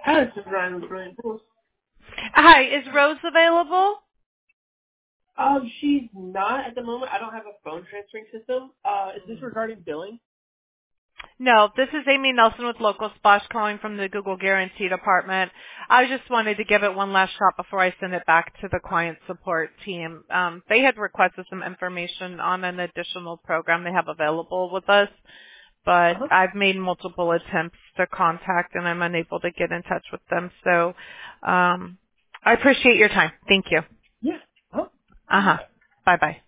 This is Ryan with Brilliant Tools. Hi, is Rose available? She's not at the moment. I don't have a phone transferring system. Is this regarding billing? No, this is Amy Nelson with Local Splash calling from the Google Guarantee Department. I just wanted to give it one last shot before I send it back to the client support team. They had requested some information on an additional program they have available with us, but I've made multiple attempts to contact and I'm unable to get in touch with them. So I appreciate your time. Thank you. Yeah. Uh-huh. Bye-bye.